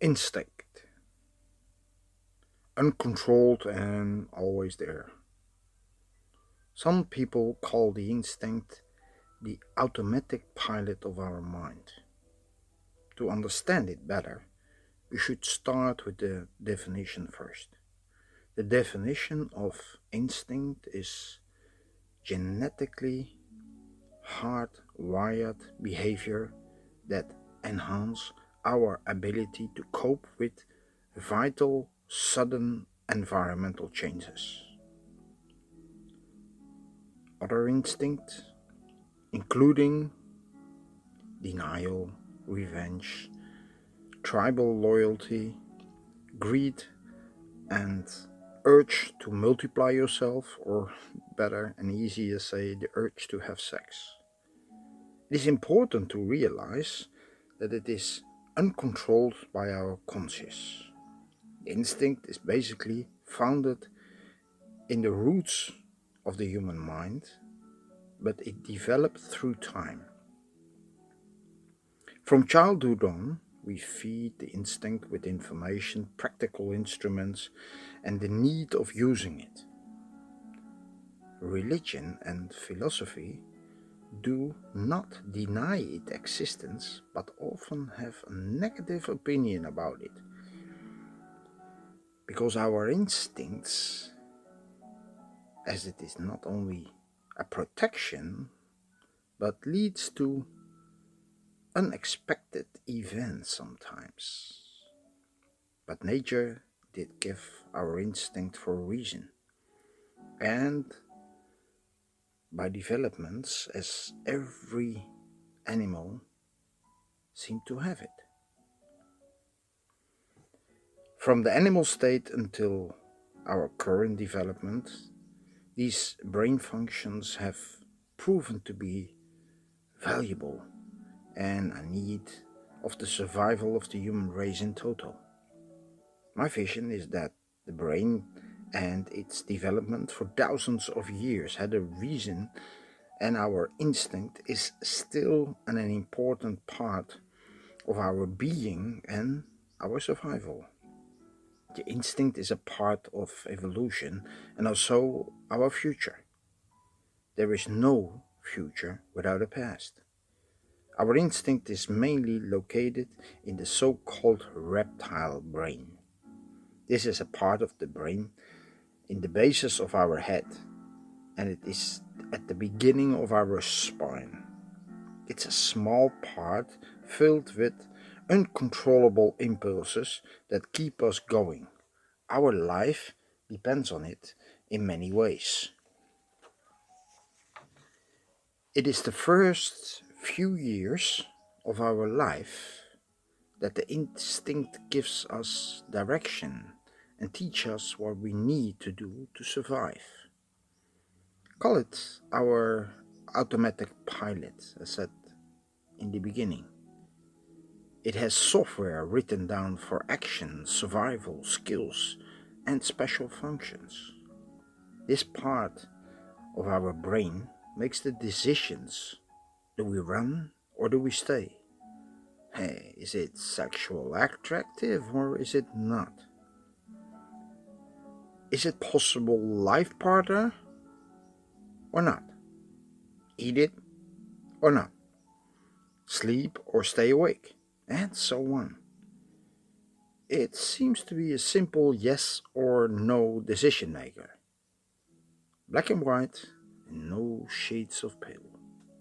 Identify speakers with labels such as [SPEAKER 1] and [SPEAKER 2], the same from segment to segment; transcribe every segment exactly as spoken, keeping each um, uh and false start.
[SPEAKER 1] Instinct, uncontrolled and always there. Some people call the instinct the automatic pilot of our mind. To understand it better, we should start with the definition first. The definition of instinct is genetically hardwired behavior that enhance our ability to cope with vital sudden environmental changes. Other instincts, including denial, revenge, tribal loyalty, greed, and urge to multiply yourself, or better and easier say, the urge to have sex. It is important to realize that it is uncontrolled by our conscious. The instinct is basically founded in the roots of the human mind, but it developed through time. From childhood on, we feed the instinct with information, practical instruments, and the need of using it. Religion and philosophy do not deny its existence, but often have a negative opinion about it. Because our instincts, as it is not only a protection, but leads to unexpected events sometimes. But nature did give our instinct for a reason, and by developments as every animal seemed to have it. From the animal state until our current development, these brain functions have proven to be valuable and a need of the survival of the human race in total. My vision is that the brain and its development for thousands of years had a reason, and our instinct is still an important part of our being and our survival. The instinct is a part of evolution and also our future. There is no future without a past. Our instinct is mainly located in the so-called reptile brain. This is a part of the brain in the basis of our head, and it is at the beginning of our spine. It's a small part filled with uncontrollable impulses that keep us going. Our life depends on it in many ways. It is the first few years of our life that the instinct gives us direction and teach us what we need to do to survive. Call it our automatic pilot, as said in the beginning. It has software written down for action, survival, skills, and special functions. This part of our brain makes the decisions. Do we run or do we stay? Hey, is it sexual attractive or is it not? Is it possible life partner or not? Eat it or not? Sleep or stay awake? And so on. It seems to be a simple yes or no decision maker. Black and white and no shades of pale.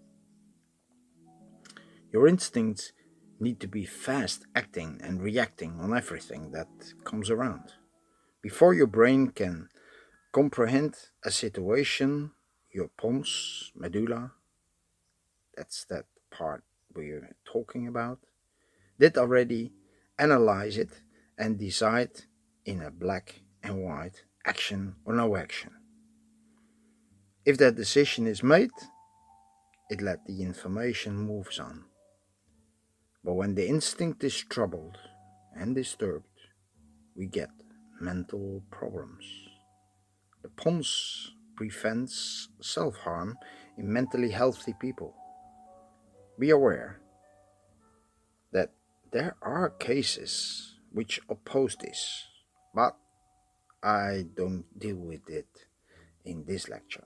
[SPEAKER 1] Your instincts need to be fast acting and reacting on everything that comes around. Before your brain can comprehend a situation, your pons, medulla, that's that part we're talking about, did already analyze it and decide in a black and white action or no action. If that decision is made, it let the information moves on. But when the instinct is troubled and disturbed, we get mental problems. The pons prevents self-harm in mentally healthy people. Be aware that there are cases which oppose this, but I don't deal with it in this lecture.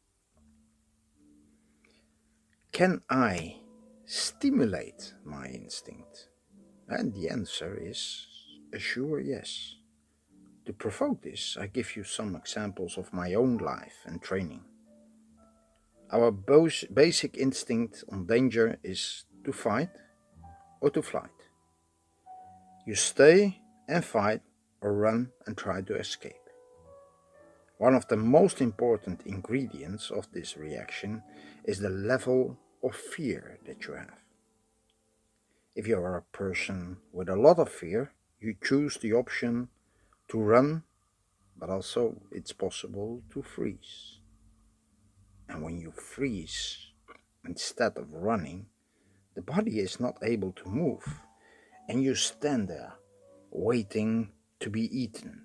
[SPEAKER 1] Can I stimulate my instinct? And the answer is a sure yes. To provoke this, I give you some examples of my own life and training. Our basic instinct on danger is to fight or to flight. You stay and fight or run and try to escape. One of the most important ingredients of this reaction is the level of fear that you have. If you are a person with a lot of fear, you choose the option to run, but also it's possible to freeze. And when you freeze, instead of running, the body is not able to move, and you stand there, waiting to be eaten.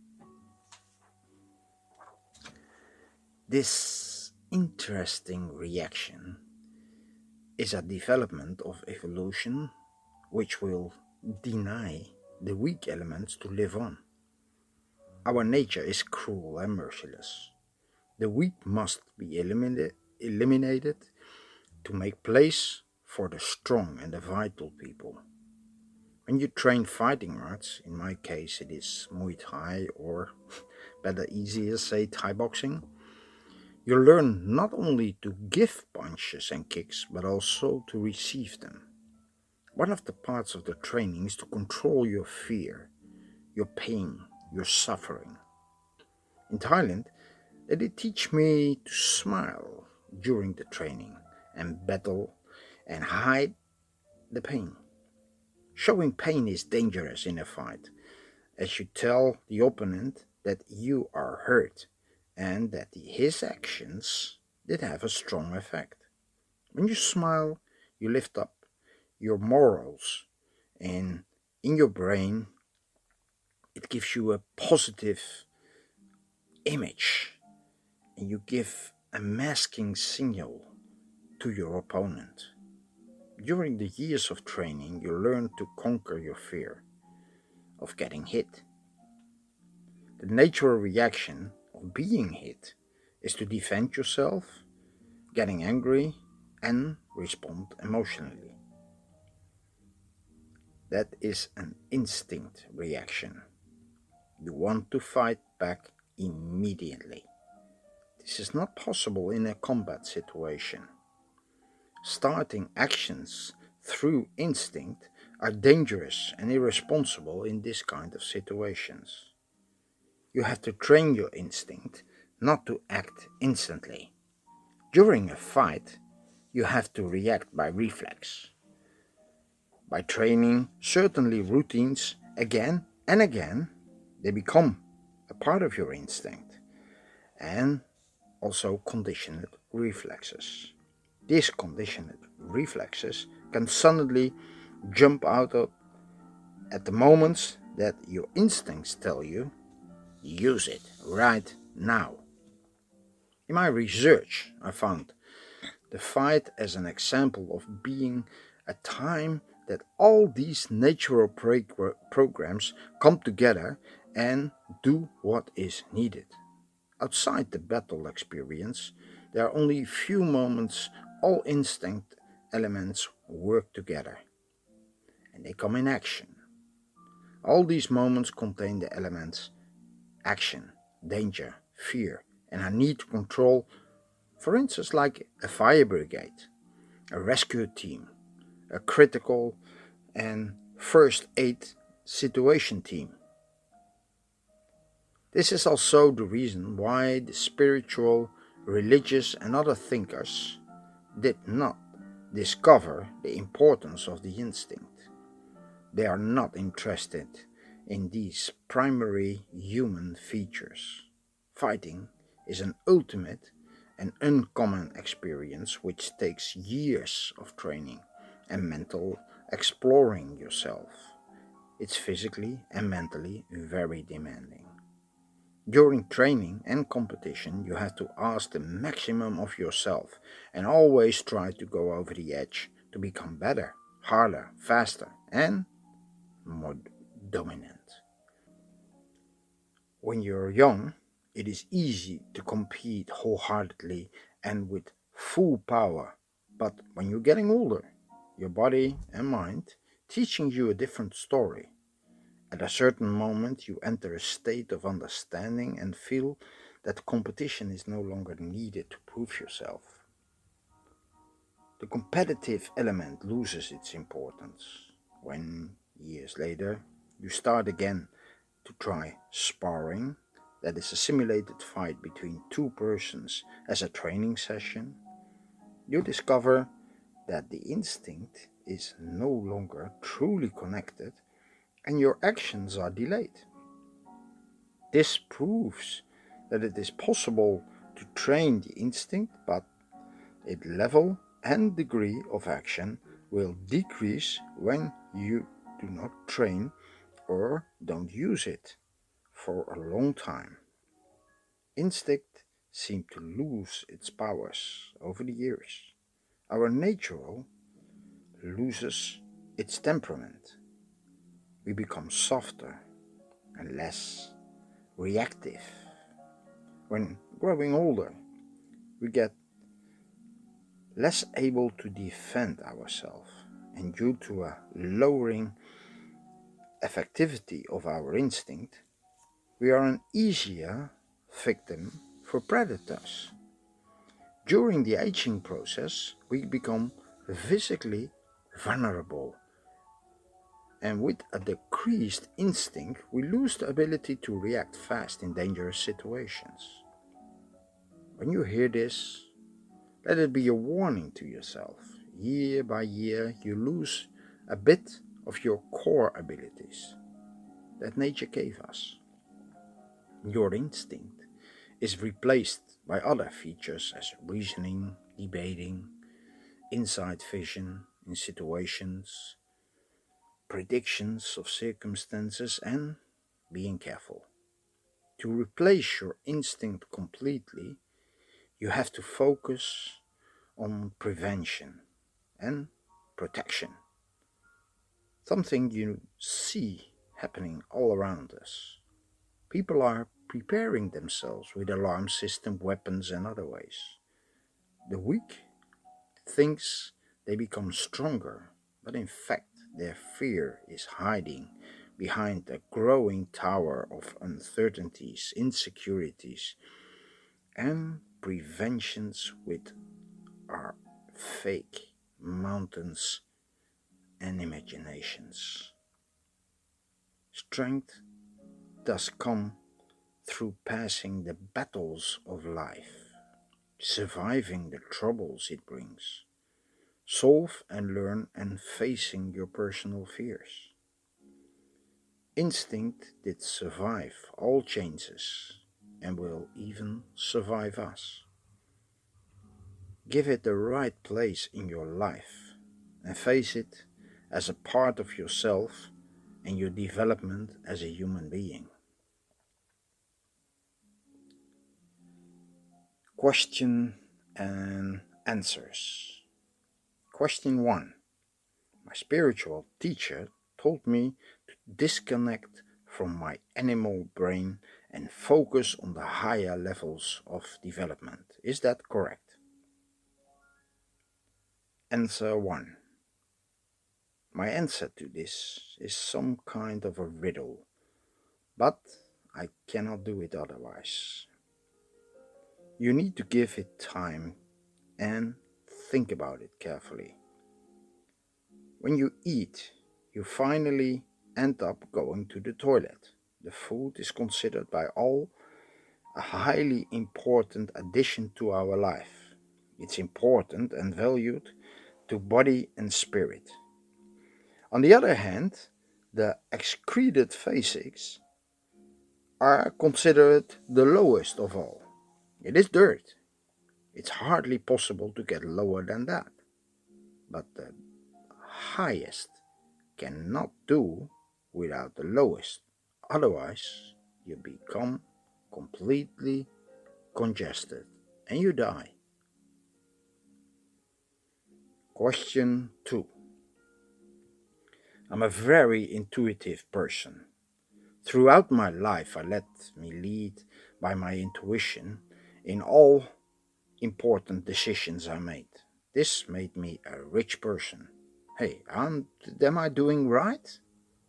[SPEAKER 1] This interesting reaction is a development of evolution which will deny the weak elements to live on. Our nature is cruel and merciless. The weak must be eliminated, eliminated to make place for the strong and the vital people. When you train fighting arts, in my case it is Muay Thai, or better easier say Thai boxing, you learn not only to give punches and kicks, but also to receive them. One of the parts of the training is to control your fear, your pain, your suffering. In Thailand, they did teach me to smile during the training and battle and hide the pain. Showing pain is dangerous in a fight, as you tell the opponent that you are hurt and that his actions did have a strong effect. When you smile, you lift up your morals, and in your brain it gives you a positive image, and you give a masking signal to your opponent. During the years of training, you learn to conquer your fear of getting hit. The natural reaction of being hit is to defend yourself, getting angry, and respond emotionally. That is an instinct reaction. You want to fight back immediately. This is not possible in a combat situation. Starting actions through instinct are dangerous and irresponsible in this kind of situations. You have to train your instinct not to act instantly. During a fight, you have to react by reflex. By training certainly routines again and again, they become a part of your instinct, and also conditioned reflexes. These conditioned reflexes can suddenly jump out of at the moments that your instincts tell you, use it right now. In my research, I found the fight as an example of being a time that all these natural prog- programs come together and do what is needed. Outside the battle experience, there are only few moments all instinct elements work together, and they come in action. All these moments contain the elements action, danger, fear, and a need to control, for instance, like a fire brigade, a rescue team, a critical and first aid situation team. This is also the reason why the spiritual, religious, and other thinkers did not discover the importance of the instinct. They are not interested in these primary human features. Fighting is an ultimate and uncommon experience which takes years of training and mental exploring yourself. It's physically and mentally very demanding. During training and competition, you have to ask the maximum of yourself and always try to go over the edge to become better, harder, faster, and more dominant. When you're young, it is easy to compete wholeheartedly and with full power. But when you're getting older, your body and mind teaching you a different story. At a certain moment, you enter a state of understanding and feel that competition is no longer needed to prove yourself. The competitive element loses its importance when, years later, you start again to try sparring, that is a simulated fight between two persons as a training session. You discover that the instinct is no longer truly connected and your actions are delayed. This proves that it is possible to train the instinct, but its level and degree of action will decrease when you do not train or don't use it for a long time. Instinct seems to lose its powers over the years. Our natural loses its temperament. We become softer and less reactive. When growing older, we get less able to defend ourselves, and due to a lowering effectivity of our instinct, we are an easier victim for predators. During the aging process, we become physically vulnerable, and with a decreased instinct, we lose the ability to react fast in dangerous situations. When you hear this, let it be a warning to yourself. Year by year, you lose a bit of your core abilities that nature gave us. Your instinct is replaced by other features as reasoning, debating, inside vision in situations, predictions of circumstances, and being careful. To replace your instinct completely, you have to focus on prevention and protection. Something you see happening all around us. People are preparing themselves with alarm system, weapons, and other ways. The weak thinks they become stronger, but in fact their fear is hiding behind a growing tower of uncertainties, insecurities, and preventions with our fake mountains and imaginations. Strength does come through passing the battles of life, surviving the troubles it brings, solve and learn, and facing your personal fears. Instinct did survive all changes and will even survive us. Give it the right place in your life and face it as a part of yourself and your development as a human being. Question and answers. Question one. My spiritual teacher told me to disconnect from my animal brain and focus on the higher levels of development. Is that correct? Answer one. My answer to this is some kind of a riddle, but I cannot do it otherwise. You need to give it time and think about it carefully. When you eat, you finally end up going to the toilet. The food is considered by all a highly important addition to our life. It's important and valued to body and spirit. On the other hand, the excreted physics are considered the lowest of all. It is dirt. It's hardly possible to get lower than that. But the highest cannot do without the lowest. Otherwise, you become completely congested and you die. Question two. I'm a very intuitive person. Throughout my life, I let me lead by my intuition in all important decisions I made. This made me a rich person. Hey, am am I doing right?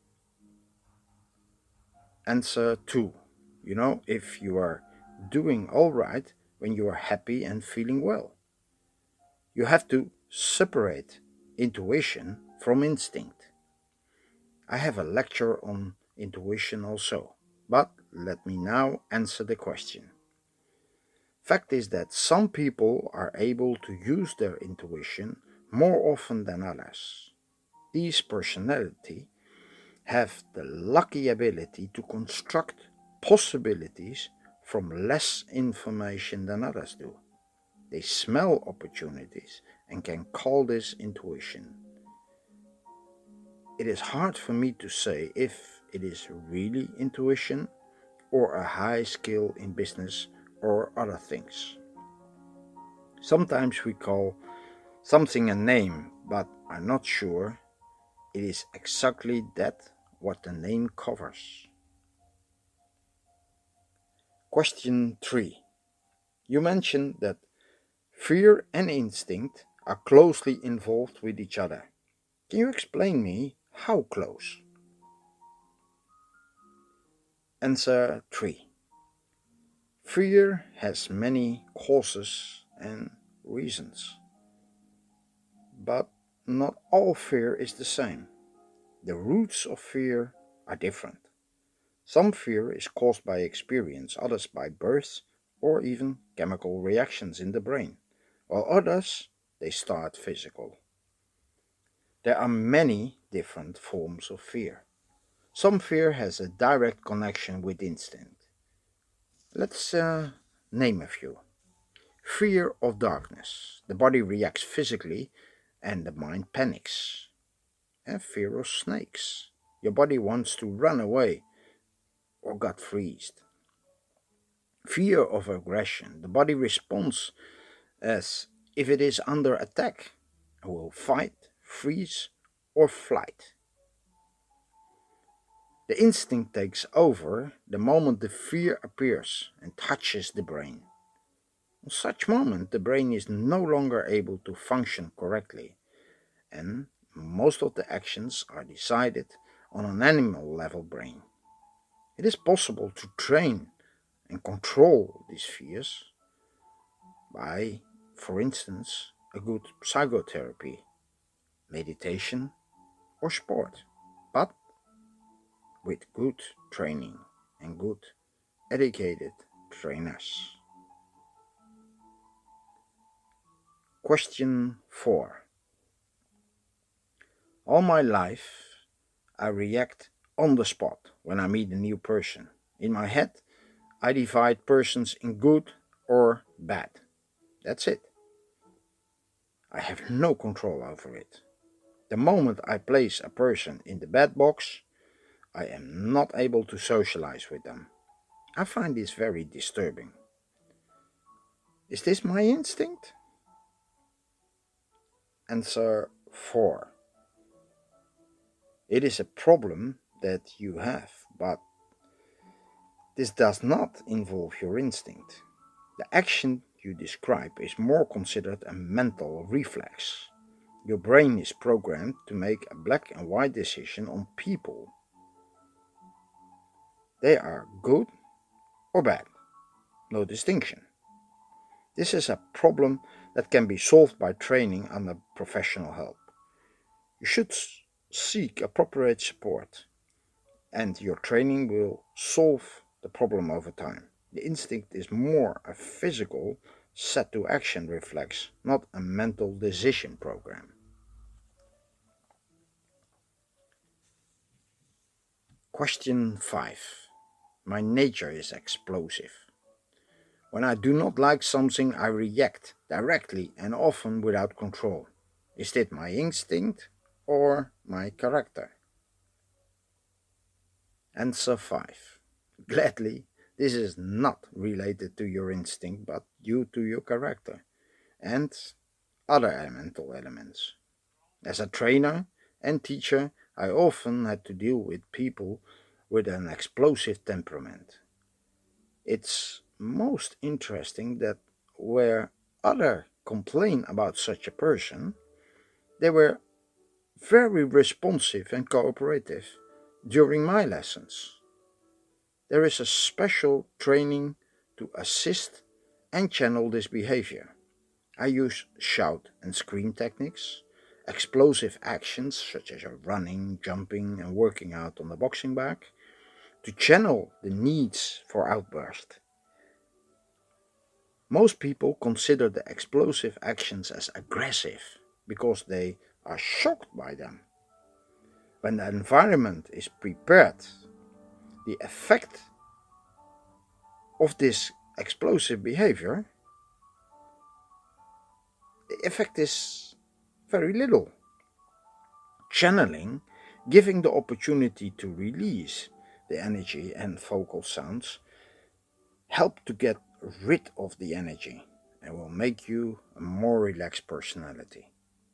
[SPEAKER 1] Answer two. You know, if you are doing all right when you are happy and feeling well. You have to separate intuition from instinct. I have a lecture on intuition also, but let me now answer the question. Fact is that some people are able to use their intuition more often than others. These personality have the lucky ability to construct possibilities from less information than others do. They smell opportunities and can call this intuition. It is hard for me to say if it is really intuition or a high skill in business or other things. Sometimes we call something a name, but I'm not sure it is exactly that what the name covers. Question three. You mentioned that fear and instinct are closely involved with each other. Can you explain me how close? Answer three. Fear has many causes and reasons, but not all fear is the same. The roots of fear are different. Some fear is caused by experience, others by birth or even chemical reactions in the brain, while others, they start physical. There are many different forms of fear. Some fear has a direct connection with instinct. Let's uh, name a few. Fear of darkness. The body reacts physically and the mind panics. And fear of snakes. Your body wants to run away or got freezed. Fear of aggression. The body responds as if it is under attack and will fight, freeze, or flight. The instinct takes over the moment the fear appears and touches the brain. In such moment, the brain is no longer able to function correctly, and most of the actions are decided on an animal level brain. It is possible to train and control these fears by, for instance, a good psychotherapy, meditation, or sport, but with good training and good educated trainers. Question four. All my life, I react on the spot when I meet a new person. In my head, I divide persons in good or bad. That's it. I have no control over it. The moment I place a person in the bad box, I am not able to socialize with them. I find this very disturbing. Is this my instinct? Answer four. It is a problem that you have, but this does not involve your instinct. The action you describe is more considered a mental reflex. Your brain is programmed to make a black and white decision on people. They are good or bad, no distinction. This is a problem that can be solved by training under professional help. You should seek appropriate support, and your training will solve the problem over time. The instinct is more a physical set to action reflex, not a mental decision program. Question five. My nature is explosive. When I do not like something, I react directly and often without control. Is it my instinct or my character? Answer five. Gladly, this is not related to your instinct but due to your character and other mental elements. As a trainer and teacher, I often had to deal with people with an explosive temperament. It's most interesting that where others complain about such a person, they were very responsive and cooperative during my lessons. There is a special training to assist and channel this behavior. I use shout and scream techniques, explosive actions such as running, jumping, and working out on the boxing bag to channel the needs for outburst. Most people consider the explosive actions as aggressive because they are shocked by them. When the environment is prepared, the effect of this explosive behavior, the effect is very little. Channeling, giving the opportunity to release the energy and vocal sounds, help to get rid of the energy and will make you a more relaxed personality.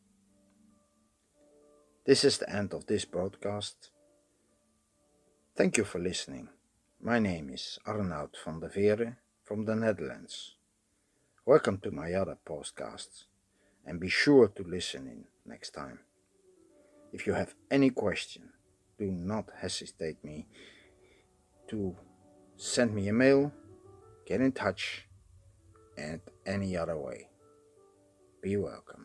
[SPEAKER 1] This is the end of this broadcast. Thank you for listening. My name is Arnoud van der Veere from the Netherlands. Welcome to my other podcasts and be sure to listen in next time. If you have any question, do not hesitate me to send me a mail, get in touch, and any other way. Be welcome.